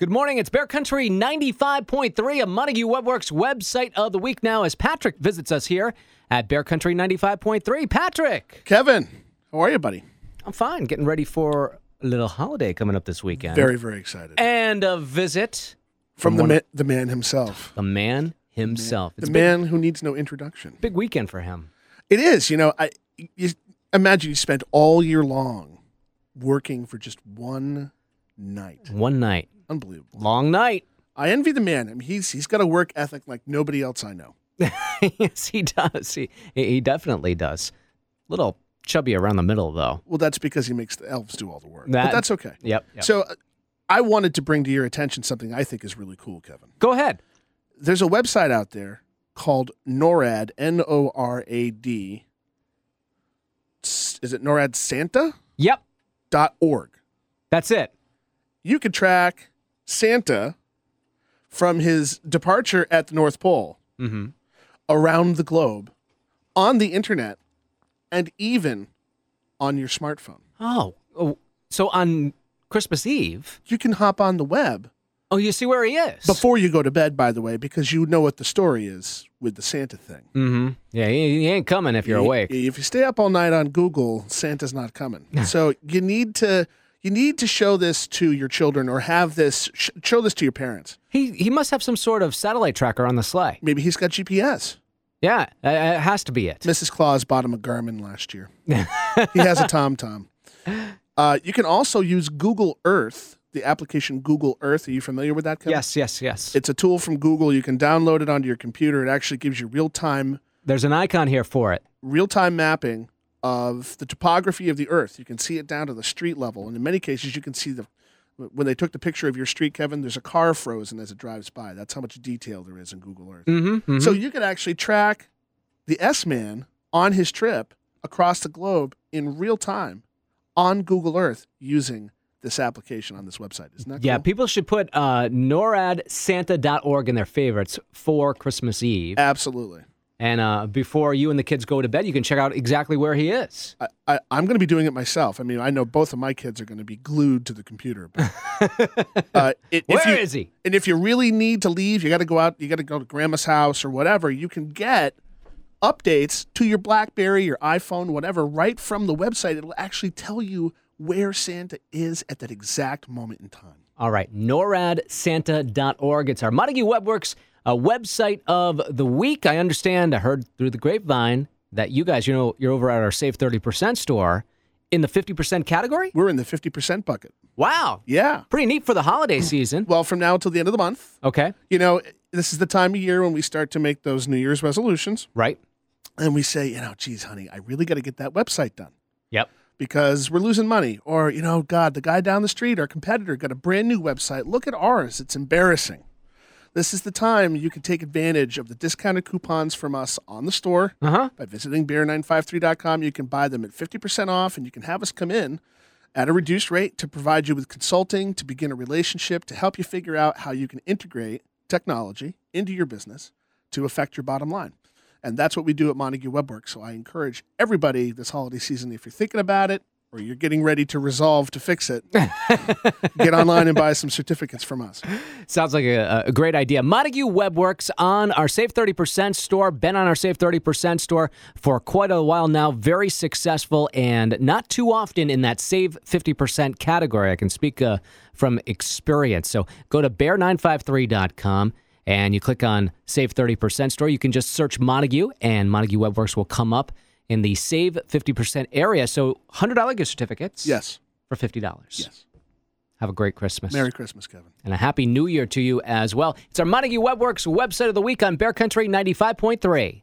Good morning. It's Bear Country 95.3, a Montague Webworks website of the week now as Patrick visits us here at Bear Country 95.3. Patrick. Kevin, how are you, buddy? I'm fine. Getting ready for a little holiday coming up this weekend. Very, very excited. And a visit from the man himself. The man himself. The man who needs no introduction. Big weekend for him. It is. You imagine you spent all year long working for just one night. One night. Unbelievable. Long night. I envy the man. I mean, he's got a work ethic like nobody else I know. Yes, he does. He definitely does. Little chubby around the middle, though. Well, that's because he makes the elves do all the work. But that's okay. Yep. So I wanted to bring to your attention something I think is really cool, Kevin. Go ahead. There's a website out there called NORAD, N-O-R-A-D. Is it NORADSanta? Yep. .org. That's it. You could track Santa from his departure at the North Pole around the globe on the internet and even on your smartphone. Oh, so on Christmas Eve, you can hop on the web. Oh, you see where he is? Before you go to bed, by the way, because you know what the story is with the Santa thing. Mm-hmm. Yeah, he ain't coming if you're awake. If you stay up all night on Google, Santa's not coming. So you need to show this to your children or have this show this to your parents. He must have some sort of satellite tracker on the sleigh. Maybe he's got GPS. Yeah, it has to be it. Mrs. Claus bought him a Garmin last year. He has a TomTom. You can also use Google Earth, the application Google Earth. Are you familiar with that, Kevin? Yes. It's a tool from Google. You can download it onto your computer. It actually gives you real-time. There's an icon here for it. Real-time mapping of the topography of the Earth. You can see it down to the street level. And in many cases, you can see when they took the picture of your street, Kevin, there's a car frozen as it drives by. That's how much detail there is in Google Earth. Mm-hmm. So you could actually track the S-Man on his trip across the globe in real time on Google Earth using this application on this website. Isn't that cool? Yeah, people should put NORADSanta.org in their favorites for Christmas Eve. Absolutely. And before you and the kids go to bed, you can check out exactly where he is. I'm going to be doing it myself. I mean, I know both of my kids are going to be glued to the computer. Where is he? And if you really need to leave, you got to go out, you got to go to grandma's house or whatever, you can get updates to your BlackBerry, your iPhone, whatever, right from the website. It'll actually tell you where Santa is at that exact moment in time. All right, NORADSanta.org. It's our Montague Webworks website of the week. I understand, I heard through the grapevine that you guys, you're over at our Save 30% store in the 50% category? We're in the 50% bucket. Wow. Yeah. Pretty neat for the holiday season. Well, from now until the end of the month. Okay. This is the time of year when we start to make those New Year's resolutions. Right. And we say, geez, honey, I really got to get that website done. Yep. Because we're losing money. Or, God, the guy down the street, our competitor, got a brand new website. Look at ours. It's embarrassing. This is the time you can take advantage of the discounted coupons from us on the store. By visiting bear953.com. You can buy them at 50% off, and you can have us come in at a reduced rate to provide you with consulting, to begin a relationship, to help you figure out how you can integrate technology into your business to affect your bottom line. And that's what we do at Montague Webworks. So I encourage everybody this holiday season, if you're thinking about it or you're getting ready to resolve to fix it, get online and buy some certificates from us. Sounds like a great idea. Montague Webworks on our Save 30% store. Been on our Save 30% store for quite a while now. Very successful and not too often in that Save 50% category. I can speak from experience. So go to bear953.com. and you click on Save 30% store. You can just search Montague, and Montague Webworks will come up in the Save 50% area. So $100 gift certificates. Yes. For $50. Yes. Have a great Christmas. Merry Christmas, Kevin. And a Happy New Year to you as well. It's our Montague Webworks website of the week on Bear Country 95.3.